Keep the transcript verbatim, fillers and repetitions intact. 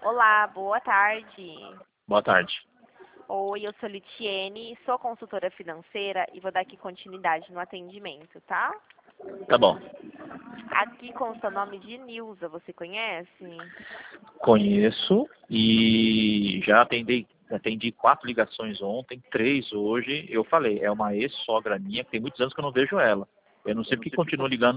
Olá, boa tarde. Boa tarde. Oi, eu sou Litiene, sou consultora financeira e vou dar aqui continuidade no atendimento, tá? Tá bom. Aqui com o seu nome de Nilza, você conhece? Conheço e já atendi, atendi quatro ligações ontem, três hoje. Eu falei, é uma ex-sogra minha, que tem muitos anos que eu não vejo ela. Eu não sei porque continua ligando